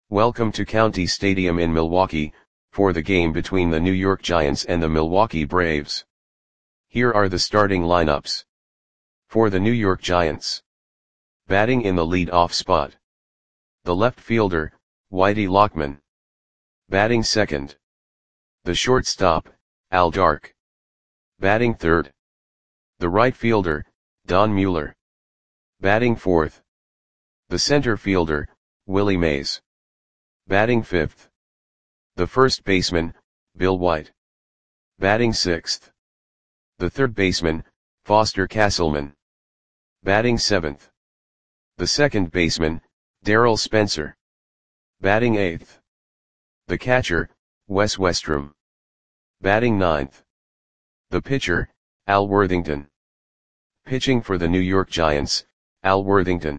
Welcome to County Stadium in Milwaukee, for the game between the New York Giants and the Milwaukee Braves. Here are the starting lineups. For the New York Giants. Batting in the lead-off spot. The left fielder, Whitey Lockman. Batting second. The shortstop, Al Dark. Batting third. The right fielder, Don Mueller. Batting fourth. The center fielder, Willie Mays. Batting fifth. The first baseman, Bill White. Batting sixth. The third baseman, Foster Castleman. Batting seventh. The second baseman, Darryl Spencer. Batting eighth. The catcher, Wes Westrum. Batting ninth. The pitcher, Al Worthington. Pitching for the New York Giants, Al Worthington.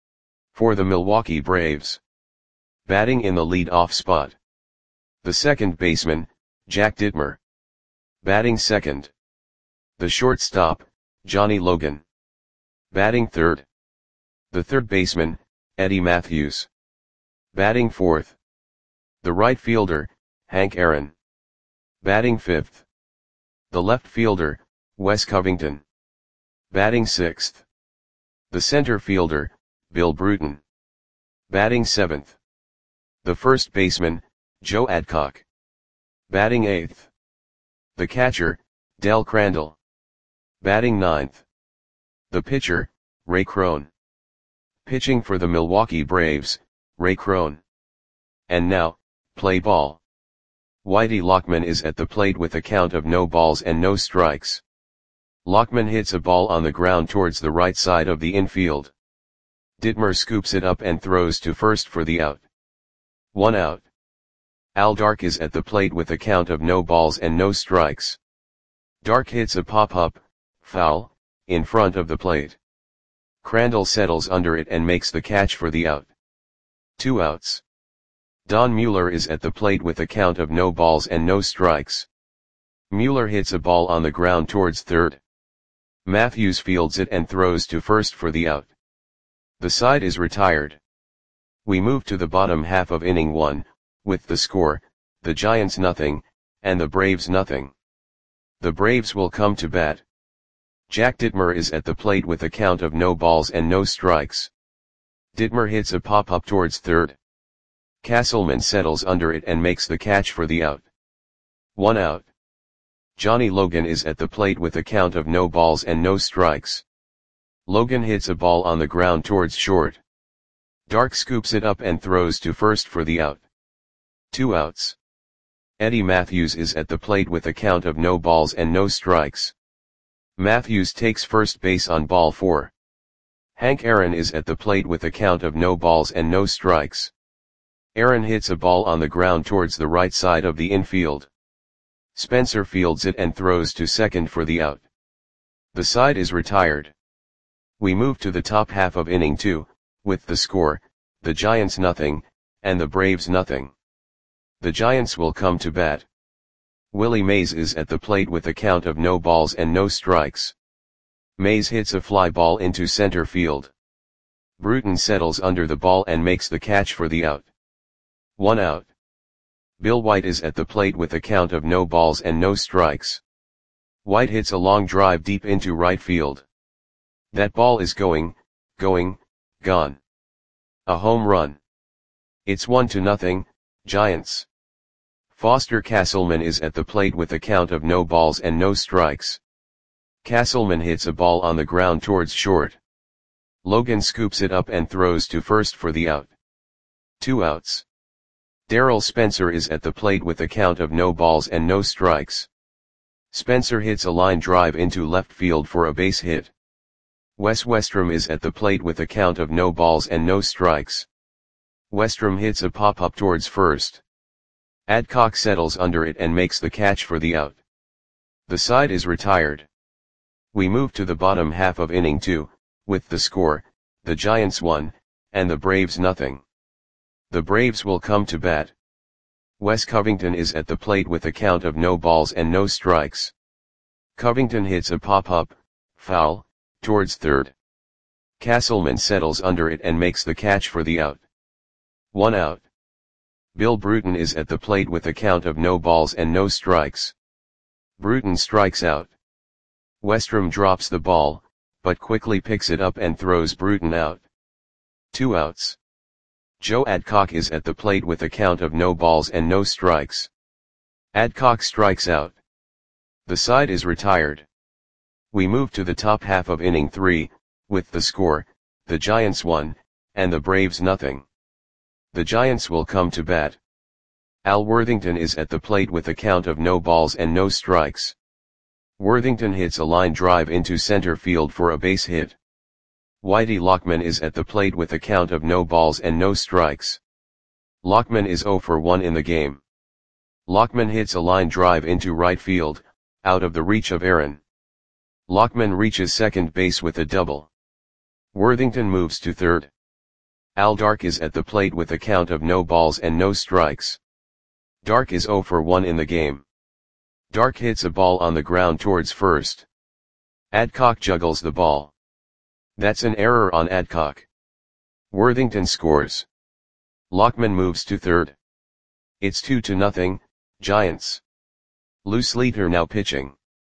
For the Milwaukee Braves. Batting in the lead-off spot. The second baseman, Jack Dittmer. Batting second. The shortstop, Johnny Logan. Batting third. The third baseman, Eddie Mathews. Batting fourth. The right fielder, Hank Aaron. Batting fifth. The left fielder, Wes Covington. Batting sixth. The center fielder, Bill Bruton. Batting seventh. The first baseman, Joe Adcock. Batting eighth. The catcher, Del Crandall. Batting ninth. The pitcher, Ray Crone. Pitching for the Milwaukee Braves, Ray Crone. And now, play ball. Whitey Lockman is at the plate with a count of no balls and no strikes. Lockman hits a ball on the ground towards the right side of the infield. Dittmer scoops it up and throws to first for the out. 1 out. Al Dark is at the plate with a count of no balls and no strikes. Dark hits a pop-up, foul, in front of the plate. Crandall settles under it and makes the catch for the out. 2 outs. Don Mueller is at the plate with a count of no balls and no strikes. Mueller hits a ball on the ground towards third. Mathews fields it and throws to first for the out. The side is retired. We move to the bottom half of inning 1, with the score, the Giants nothing, and the Braves nothing. The Braves will come to bat. Jack Dittmer is at the plate with a count of no balls and no strikes. Dittmer hits a pop-up towards third. Castleman settles under it and makes the catch for the out. 1 out. Johnny Logan is at the plate with a count of no balls and no strikes. Logan hits a ball on the ground towards short. Dark scoops it up and throws to first for the out. 2 outs. Eddie Mathews is at the plate with a count of no balls and no strikes. Mathews takes first base on ball 4. Hank Aaron is at the plate with a count of no balls and no strikes. Aaron hits a ball on the ground towards the right side of the infield. Spencer fields it and throws to second for the out. The side is retired. We move to the top half of inning 2, with the score, the Giants nothing, and the Braves nothing. The Giants will come to bat. Willie Mays is at the plate with a count of no balls and no strikes. Mays hits a fly ball into center field. Bruton settles under the ball and makes the catch for the out. 1 out. Bill White is at the plate with a count of no balls and no strikes. White hits a long drive deep into right field. That ball is going, gone. A home run. It's 1-0, Giants. Foster Castleman is at the plate with a count of no balls and no strikes. Castleman hits a ball on the ground towards short. Logan scoops it up and throws to first for the out. 2 outs. Darryl Spencer is at the plate with a count of no balls and no strikes. Spencer hits a line drive into left field for a base hit. Wes Westrum is at the plate with a count of no balls and no strikes. Westrum hits a pop-up towards first. Adcock settles under it and makes the catch for the out. The side is retired. We move to the bottom half of inning 2, with the score, the Giants 1, and the Braves nothing. The Braves will come to bat. Wes Covington is at the plate with a count of no balls and no strikes. Covington hits a pop-up, foul, towards third. Castleman settles under it and makes the catch for the out. 1 out. Bill Bruton is at the plate with a count of no balls and no strikes. Bruton strikes out. Westrom drops the ball, but quickly picks it up and throws Bruton out. 2 outs. Joe Adcock is at the plate with a count of no balls and no strikes. Adcock strikes out. The side is retired. We move to the top half of inning 3, with the score, the Giants 1, and the Braves nothing. The Giants will come to bat. Al Worthington is at the plate with a count of no balls and no strikes. Worthington hits a line drive into center field for a base hit. Whitey Lockman is at the plate with a count of no balls and no strikes. Lockman is 0 for 1 in the game. Lockman hits a line drive into right field, out of the reach of Aaron. Lockman reaches second base with a double. Worthington moves to third. Al Dark is at the plate with a count of no balls and no strikes. Dark is 0 for 1 in the game. Dark hits a ball on the ground towards first. Adcock juggles the ball. That's an error on Adcock. Worthington scores. Lockman moves to third. It's 2-0, Giants. Lou Sleeter now pitching.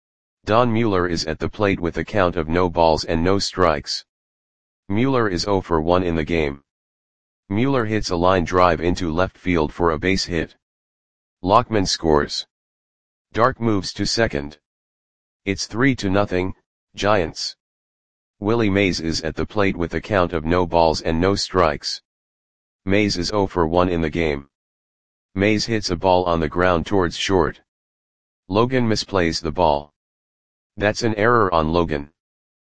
Don Mueller is at the plate with a count of no balls and no strikes. Mueller is 0 for 1 in the game. Mueller hits a line drive into left field for a base hit. Lockman scores. Dark moves to second. It's 3-0, Giants. Willie Mays is at the plate with a count of no balls and no strikes. Mays is 0 for 1 in the game. Mays hits a ball on the ground towards short. Logan misplays the ball. That's an error on Logan.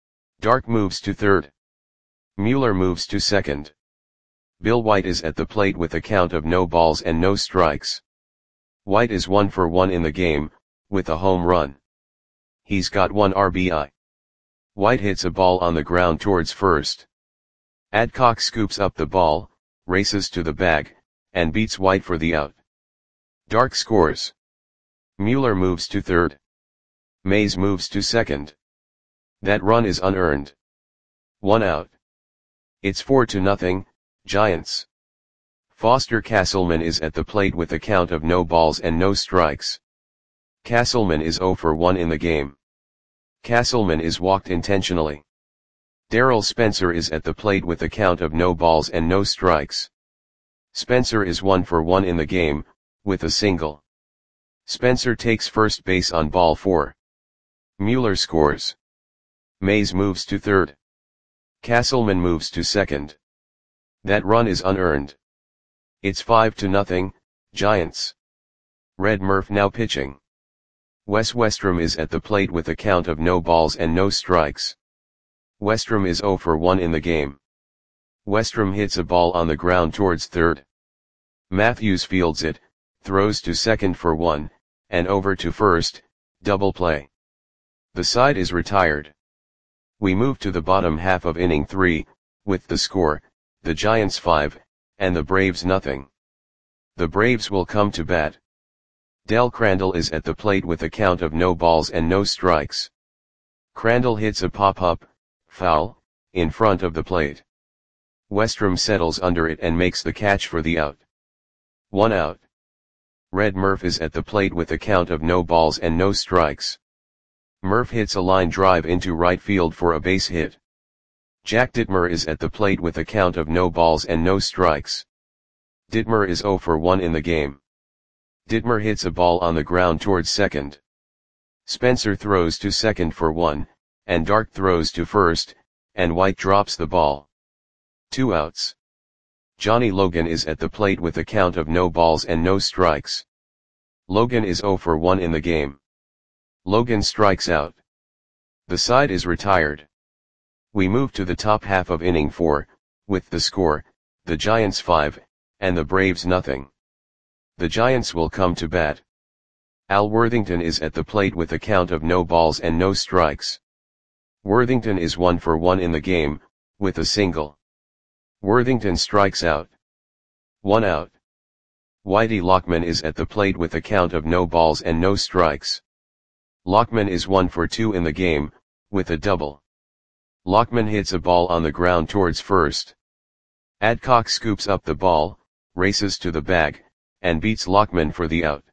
Dark moves to third. Mueller moves to second. Bill White is at the plate with a count of no balls and no strikes. White is 1 for 1 in the game, with a home run. He's got 1 RBI. White hits a ball on the ground towards first. Adcock scoops up the ball, races to the bag, and beats White for the out. Dark scores. Mueller moves to third. Mays moves to second. That run is unearned. 1 out. It's 4-0, Giants. Foster Castleman is at the plate with a count of no balls and no strikes. Castleman is 0 for 1 in the game. Castleman is walked intentionally. Darrell Spencer is at the plate with a count of no balls and no strikes. Spencer is 1 for 1 in the game, with a single. Spencer takes first base on ball 4. Mueller scores. Mays moves to third. Castleman moves to second. That run is unearned. It's 5-0, Giants. Red Murph now pitching. Wes Westrom is at the plate with a count of no balls and no strikes. Westrom is 0 for 1 in the game. Westrom hits a ball on the ground towards third. Matthews fields it, throws to second for 1, and over to first, double play. The side is retired. We move to the bottom half of inning 3, with the score, the Giants 5, and the Braves nothing. The Braves will come to bat. Del Crandall is at the plate with a count of no balls and no strikes. Crandall hits a pop-up, foul, in front of the plate. Westrom settles under it and makes the catch for the out. 1 out. Red Murph is at the plate with a count of no balls and no strikes. Murph hits a line drive into right field for a base hit. Jack Dittmer is at the plate with a count of no balls and no strikes. Dittmer is 0 for 1 in the game. Dittmer hits a ball on the ground towards second. Spencer throws to second for 1, and Dark throws to first, and White drops the ball. 2 outs. Johnny Logan is at the plate with a count of no balls and no strikes. Logan is 0 for 1 in the game. Logan strikes out. The side is retired. We move to the top half of inning 4, with the score, the Giants 5, and the Braves nothing. The Giants will come to bat. Al Worthington is at the plate with a count of no balls and no strikes. Worthington is 1 for 1 in the game, with a single. Worthington strikes out. 1 out. Whitey Lockman is at the plate with a count of no balls and no strikes. Lockman is 1 for 2 in the game, with a double. Lockman hits a ball on the ground towards first. Adcock scoops up the ball, races to the bag, and beats Lockman for the out.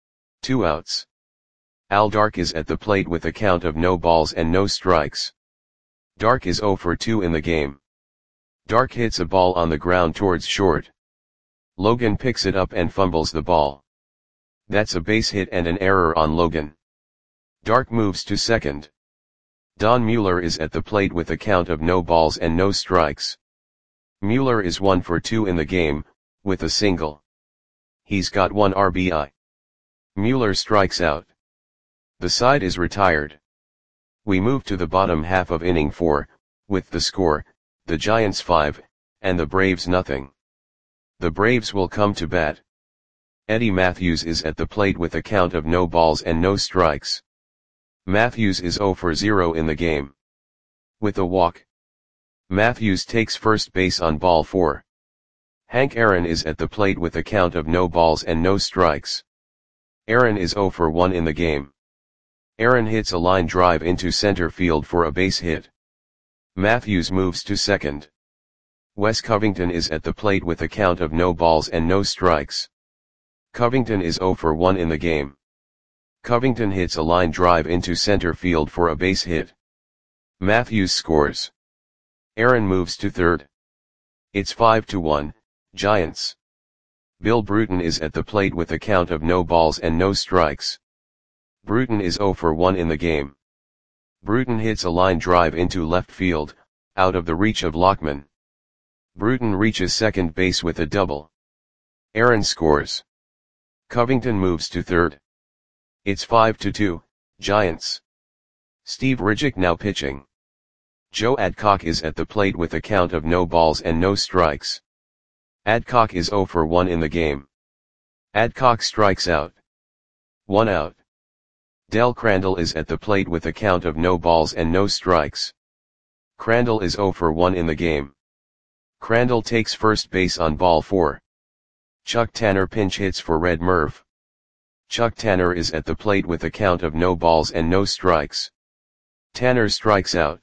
2 outs. Al Dark is at the plate with a count of no balls and no strikes. Dark is 0 for 2 in the game. Dark hits a ball on the ground towards short. Logan picks it up and fumbles the ball. That's a base hit and an error on Logan. Dark moves to second. Don Mueller is at the plate with a count of no balls and no strikes. Mueller is 1 for 2 in the game, with a single. He's got 1 RBI. Mueller strikes out. The side is retired. We move to the bottom half of inning 4, with the score, the Giants 5, and the Braves nothing. The Braves will come to bat. Eddie Matthews is at the plate with a count of no balls and no strikes. Matthews is 0 for 0 in the game. With a walk. Matthews takes first base on ball 4. Hank Aaron is at the plate with a count of no balls and no strikes. Aaron is 0 for 1 in the game. Aaron hits a line drive into center field for a base hit. Matthews moves to second. Wes Covington is at the plate with a count of no balls and no strikes. Covington is 0 for 1 in the game. Covington hits a line drive into center field for a base hit. Matthews scores. Aaron moves to third. It's 5-1, Giants. Bill Bruton is at the plate with a count of no balls and no strikes. Bruton is 0 for 1 in the game. Bruton hits a line drive into left field, out of the reach of Lockman. Bruton reaches second base with a double. Aaron scores. Covington moves to third. It's 5-2, Giants. Steve Ridgick now pitching. Joe Adcock is at the plate with a count of no balls and no strikes. Adcock is 0 for 1 in the game. Adcock strikes out. 1 out. Del Crandall is at the plate with a count of no balls and no strikes. Crandall is 0 for 1 in the game. Crandall takes first base on ball 4. Chuck Tanner pinch hits for Red Murph. Chuck Tanner is at the plate with a count of no balls and no strikes. Tanner strikes out.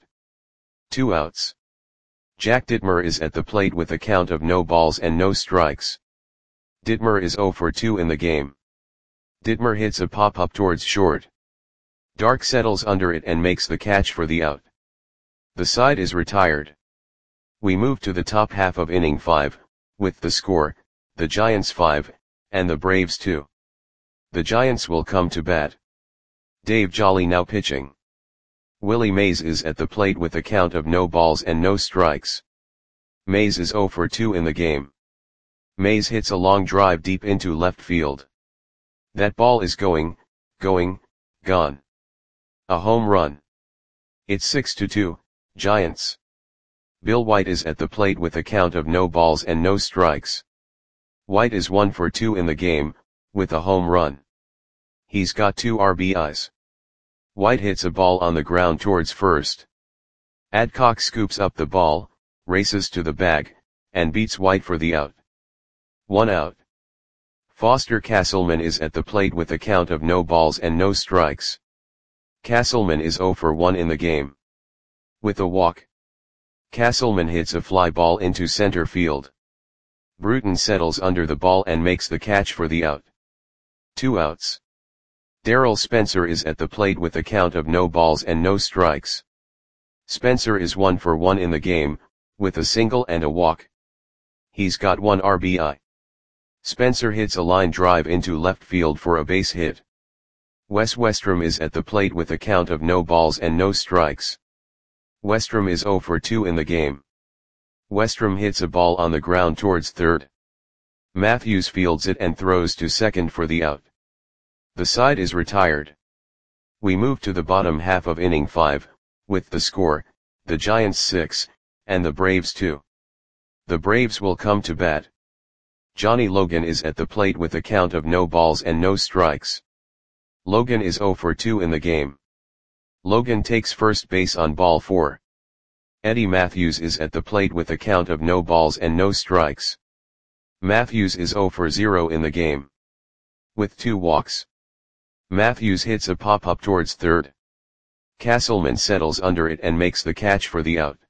2 outs. Jack Dittmer is at the plate with a count of no balls and no strikes. Dittmer is 0 for 2 in the game. Dittmer hits a pop-up towards short. Dark settles under it and makes the catch for the out. The side is retired. We move to the top half of inning 5, with the score, the Giants 5, and the Braves 2. The Giants will come to bat. Dave Jolly now pitching. Willie Mays is at the plate with a count of no balls and no strikes. Mays is 0 for 2 in the game. Mays hits a long drive deep into left field. That ball is going, gone. A home run. It's 6-2, Giants. Bill White is at the plate with a count of no balls and no strikes. White is 1 for 2 in the game, with a home run. He's got 2 RBIs. White hits a ball on the ground towards first. Adcock scoops up the ball, races to the bag, and beats White for the out. 1 out. Foster Castleman is at the plate with a count of no balls and no strikes. Castleman is 0 for 1 in the game. With a walk. Castleman hits a fly ball into center field. Bruton settles under the ball and makes the catch for the out. 2 outs. Darrell Spencer is at the plate with a count of no balls and no strikes. Spencer is 1 for 1 in the game, with a single and a walk. He's got 1 RBI. Spencer hits a line drive into left field for a base hit. Wes Westrom is at the plate with a count of no balls and no strikes. Westrom is 0 for 2 in the game. Westrom hits a ball on the ground towards third. Matthews fields it and throws to second for the out. The side is retired. We move to the bottom half of inning 5, with the score, the Giants 6, and the Braves 2. The Braves will come to bat. Johnny Logan is at the plate with a count of no balls and no strikes. Logan is 0 for 2 in the game. Logan takes first base on ball 4. Eddie Matthews is at the plate with a count of no balls and no strikes. Matthews is 0 for 0 in the game. With 2 walks. Matthews hits a pop-up towards third. Castleman settles under it and makes the catch for the out.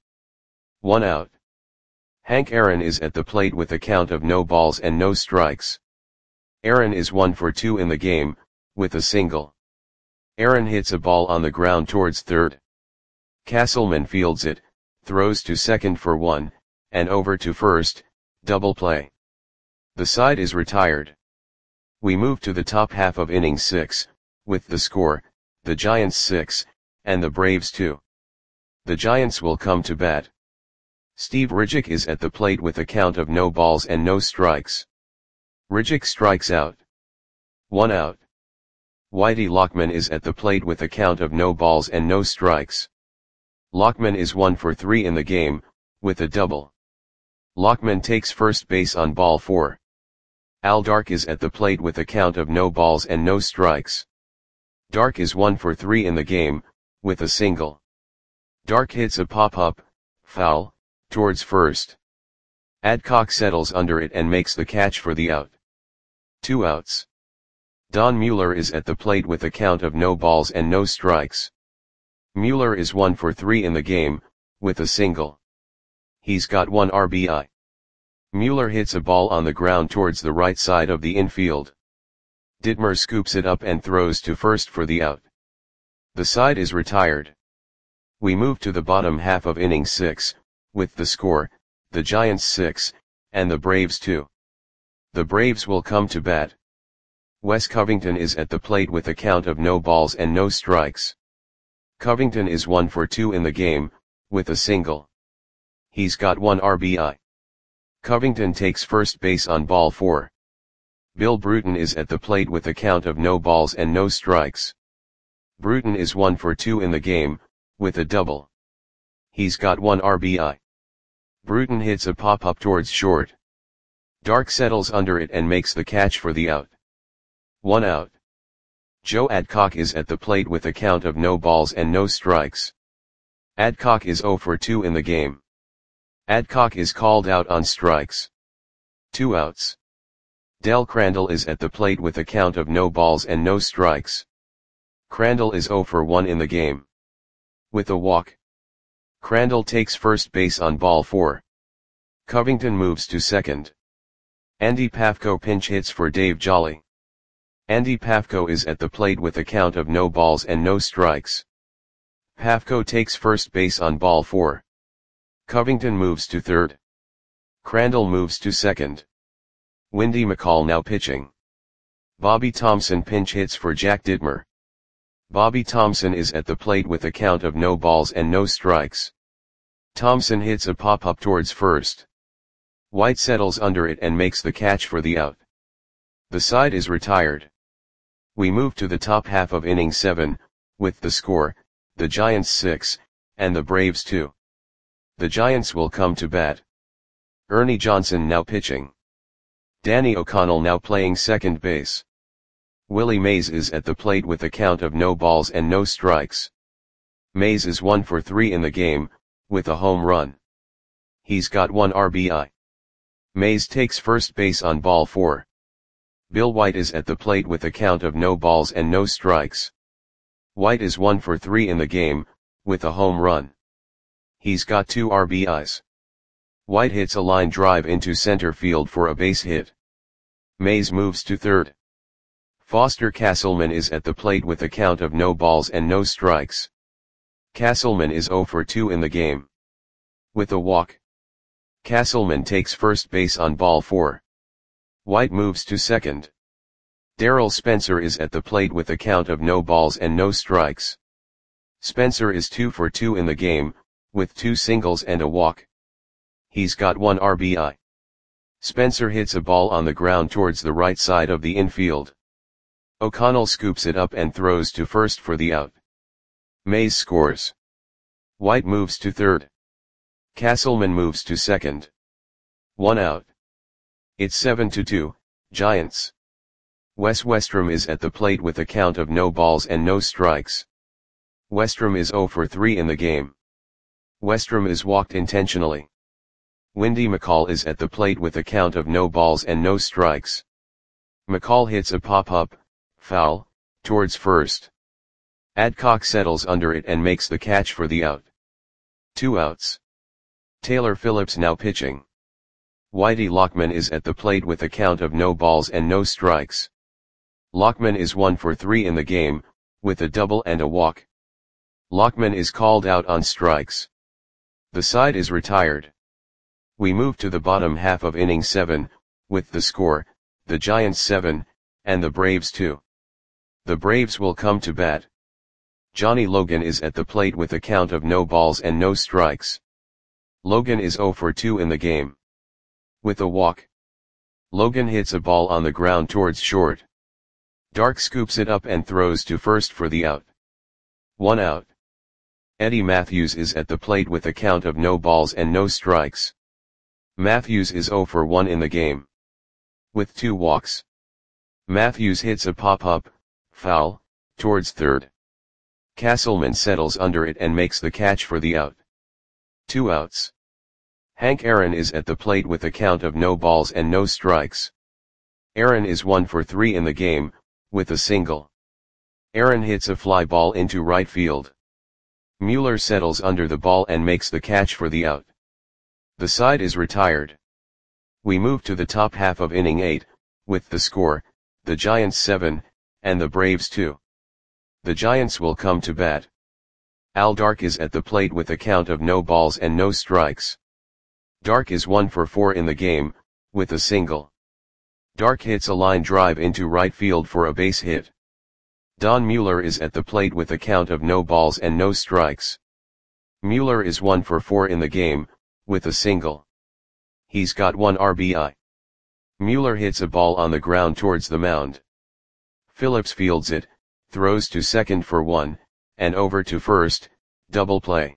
1 out. Hank Aaron is at the plate with a count of no balls and no strikes. Aaron is 1 for 2 in the game, with a single. Aaron hits a ball on the ground towards third. Castleman fields it, throws to second for 1, and over to first, double play. The side is retired. We move to the top half of inning 6, with the score, the Giants 6, and the Braves 2. The Giants will come to bat. Steve Ridgick is at the plate with a count of no balls and no strikes. Ridgick strikes out. 1 out. Whitey Lockman is at the plate with a count of no balls and no strikes. Lockman is 1 for 3 in the game, with a double. Lockman takes first base on ball 4. Al Dark is at the plate with a count of no balls and no strikes. Dark is 1 for 3 in the game, with a single. Dark hits a pop-up, foul, towards first. Adcock settles under it and makes the catch for the out. 2 outs. Don Mueller is at the plate with a count of no balls and no strikes. Mueller is 1 for 3 in the game, with a single. He's got 1 RBI. Mueller hits a ball on the ground towards the right side of the infield. Ditmer scoops it up and throws to first for the out. The side is retired. We move to the bottom half of inning 6, with the score, the Giants 6, and the Braves 2. The Braves will come to bat. Wes Covington is at the plate with a count of no balls and no strikes. Covington is 1 for 2 in the game, with a single. He's got 1 RBI. Covington takes first base on ball 4. Bill Bruton is at the plate with a count of no balls and no strikes. Bruton is 1 for 2 in the game, with a double. He's got 1 RBI. Bruton hits a pop-up towards short. Dark settles under it and makes the catch for the out. 1 out. Joe Adcock is at the plate with a count of no balls and no strikes. Adcock is 0 for 2 in the game. Adcock is called out on strikes. 2 outs. Del Crandall is at the plate with a count of no balls and no strikes. Crandall is 0 for 1 in the game. With a walk. Crandall takes first base on ball 4. Covington moves to second. Andy Pafko pinch hits for Dave Jolly. Andy Pafko is at the plate with a count of no balls and no strikes. Pafko takes first base on ball 4. Covington moves to third. Crandall moves to second. Windy McCall now pitching. Bobby Thompson pinch hits for Jack Ditmer. Bobby Thompson is at the plate with a count of no balls and no strikes. Thompson hits a pop-up towards first. White settles under it and makes the catch for the out. The side is retired. We move to the top half of inning 7, with the score, the Giants 6, and the Braves 2. The Giants will come to bat. Ernie Johnson now pitching. Danny O'Connell now playing second base. Willie Mays is at the plate with a count of no balls and no strikes. Mays is 1 for 3 in the game, with a home run. He's got 1 RBI. Mays takes first base on ball 4. Bill White is at the plate with a count of no balls and no strikes. White is 1 for 3 in the game, with a home run. He's got 2 RBIs. White hits a line drive into center field for a base hit. Mays moves to third. Foster Castleman is at the plate with a count of no balls and no strikes. Castleman is 0 for 2 in the game. With a walk. Castleman takes first base on ball 4. White moves to second. Darrell Spencer is at the plate with a count of no balls and no strikes. Spencer is 2 for 2 in the game, with 2 singles and a walk. He's got 1 RBI. Spencer hits a ball on the ground towards the right side of the infield. O'Connell scoops it up and throws to first for the out. Mays scores. White moves to third. Castleman moves to second. 1 out. It's 7-2, Giants. Wes Westrom is at the plate with a count of no balls and no strikes. Westrom is 0 for 3 in the game. Westrom is walked intentionally. Windy McCall is at the plate with a count of no balls and no strikes. McCall hits a pop-up, foul, towards first. Adcock settles under it and makes the catch for the out. 2 outs. Taylor Phillips now pitching. Whitey Lockman is at the plate with a count of no balls and no strikes. Lockman is 1 for 3 in the game, with a double and a walk. Lockman is called out on strikes. The side is retired. We move to the bottom half of inning 7, with the score, the Giants 7, and the Braves 2. The Braves will come to bat. Johnny Logan is at the plate with a count of no balls and no strikes. Logan is 0 for 2 in the game. With a walk. Logan hits a ball on the ground towards short. Dark scoops it up and throws to first for the out. 1 out. Eddie Matthews is at the plate with a count of no balls and no strikes. Matthews is 0 for 1 in the game. With 2 walks. Matthews hits a pop-up, foul, towards third. Castleman settles under it and makes the catch for the out. 2 outs. Hank Aaron is at the plate with a count of no balls and no strikes. Aaron is 1 for 3 in the game, with a single. Aaron hits a fly ball into right field. Mueller settles under the ball and makes the catch for the out. The side is retired. We move to the top half of inning 8, with the score, the Giants 7, and the Braves 2. The Giants will come to bat. Al Dark is at the plate with a count of no balls and no strikes. Dark is 1 for 4 in the game, with a single. Dark hits a line drive into right field for a base hit. Don Mueller is at the plate with a count of no balls and no strikes. Mueller is 1 for 4 in the game, with a single. He's got 1 RBI. Mueller hits a ball on the ground towards the mound. Phillips fields it, throws to second for 1, and over to first, double play.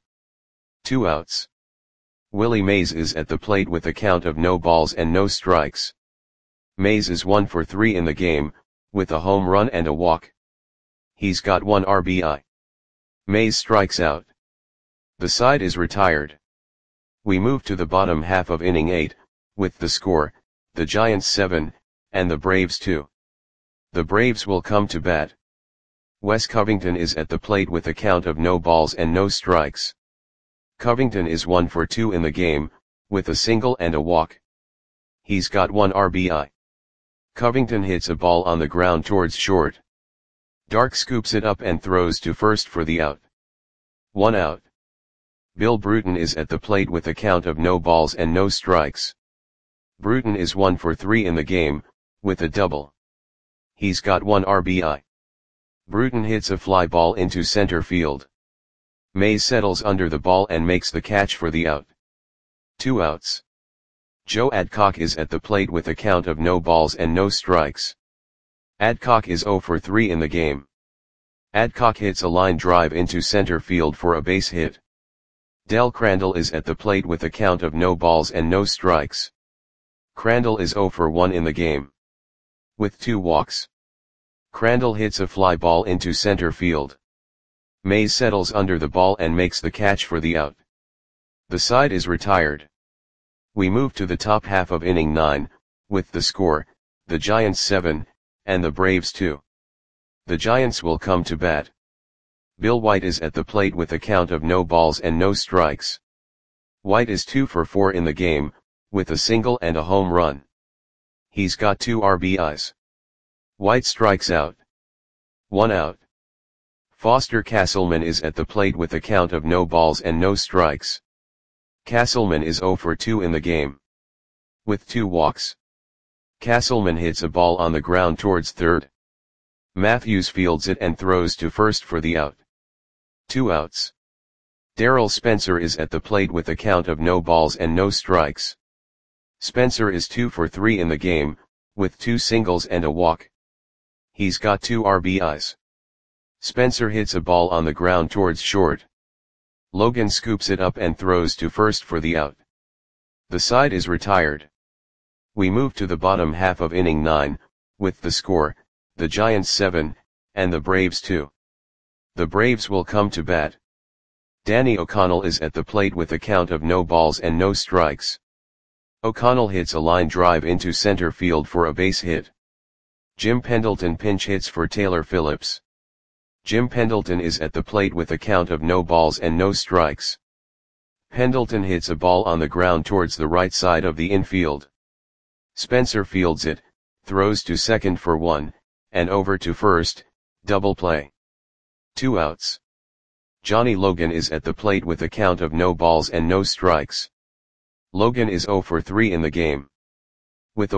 2 outs. Willie Mays is at the plate with a count of no balls and no strikes. Mays is 1 for 3 in the game, with a home run and a walk. He's got 1 RBI. Mays strikes out. The side is retired. We move to the bottom half of inning 8, with the score, the Giants 7, and the Braves 2. The Braves will come to bat. Wes Covington is at the plate with a count of no balls and no strikes. Covington is 1 for 2 in the game, with a single and a walk. He's got 1 RBI. Covington hits a ball on the ground towards short. Dark scoops it up and throws to first for the out. 1 out. Bill Bruton is at the plate with a count of no balls and no strikes. Bruton is 1 for 3 in the game, with a double. He's got 1 RBI. Bruton hits a fly ball into center field. Mays settles under the ball and makes the catch for the out. 2 outs. Joe Adcock is at the plate with a count of no balls and no strikes. Adcock is 0 for 3 in the game. Adcock hits a line drive into center field for a base hit. Del Crandall is at the plate with a count of no balls and no strikes. Crandall is 0 for 1 in the game. With 2 walks. Crandall hits a fly ball into center field. Mays settles under the ball and makes the catch for the out. The side is retired. We move to the top half of inning 9, with the score, the Giants 7, and the Braves 2. The Giants will come to bat. Bill White is at the plate with a count of no balls and no strikes. White is 2 for 4 in the game, with a single and a home run. He's got 2 RBIs. White strikes out. 1 out. Foster Castleman is at the plate with a count of no balls and no strikes. Castleman is 0 for 2 in the game. With 2 walks. Castleman hits a ball on the ground towards third. Matthews fields it and throws to first for the out. 2 outs. Darrell Spencer is at the plate with a count of no balls and no strikes. Spencer is 2 for 3 in the game, with 2 singles and a walk. He's got 2 RBIs. Spencer hits a ball on the ground towards short. Logan scoops it up and throws to first for the out. The side is retired. We move to the bottom half of inning 9, with the score, the Giants 7, and the Braves 2. The Braves will come to bat. Danny O'Connell is at the plate with a count of no balls and no strikes. O'Connell hits a line drive into center field for a base hit. Jim Pendleton pinch hits for Taylor Phillips. Jim Pendleton is at the plate with a count of no balls and no strikes. Pendleton hits a ball on the ground towards the right side of the infield. Spencer fields it, throws to second for 1, and over to first, double play. 2 outs. Johnny Logan is at the plate with a count of no balls and no strikes. Logan is 0 for 3 in the game.